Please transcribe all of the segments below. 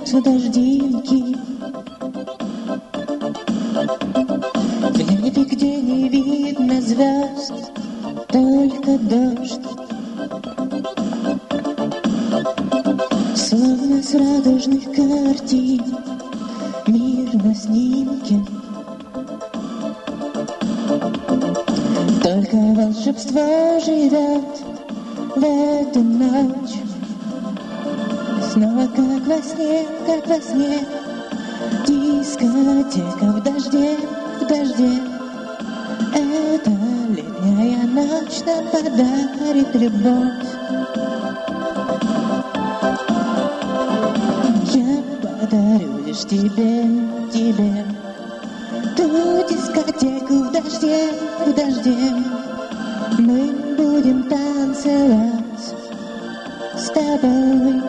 льются дождинки. В небе, где не видно звезд, только дождь. Словно с радужных картин мир на снимке. Только волшебство живет в эту ночь. Снова как во сне, дискотека в дожде, в дожде. Эта летняя ночь нам подарит любовь. Я подарю лишь тебе, тебе ту дискотеку в дожде, в дожде. Мы будем танцевать с тобой.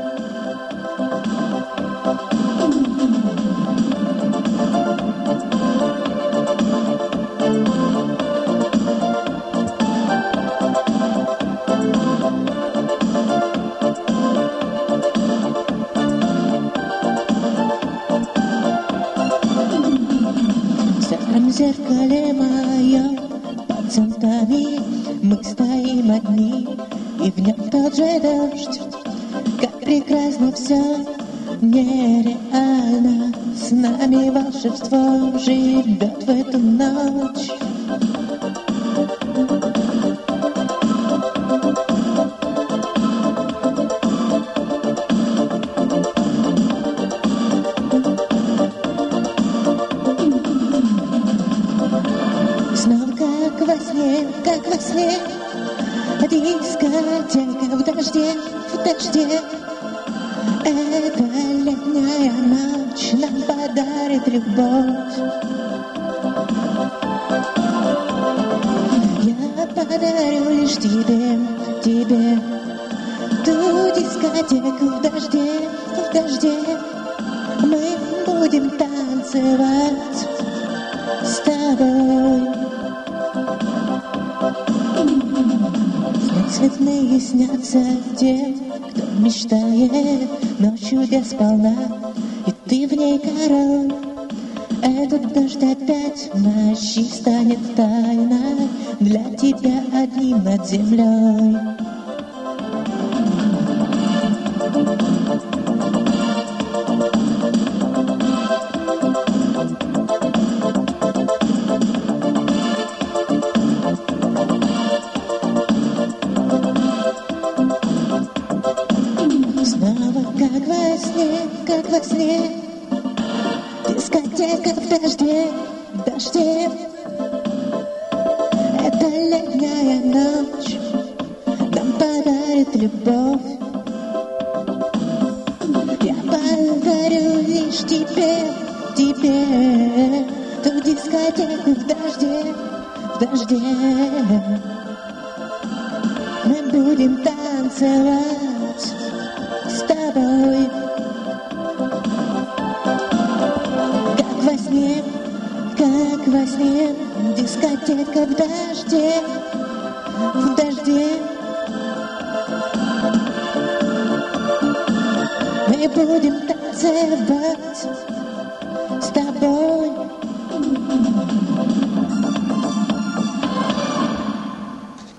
В зеркале моем под цветами мы стоим одни, и в нем тот же дождь. Как прекрасно все, нереально. С нами волшебство живет в эту ночь. Снова как во сне, дискотека в дожде, в дожде. Эта летняя ночь нам подарит любовь. Я подарю лишь тебе, тебе ту дискотеку в дожде, в дожде. Мы будем танцевать с тобой. Цветные снятся те, кто мечтает ночью без сполна, и ты в ней король. Этот дождь опять в ночи станет тайной для тебя одним над землей. Снова как во сне, дискотека в дожде, в дожде. Эта летняя ночь нам подарит любовь. Я подарю лишь тебе, тебе ту дискотеку в дожде, в дожде. Мы будем танцевать с тобой. Как во сне, дискотека в дожде, в дожде. Мы будем танцевать с тобой.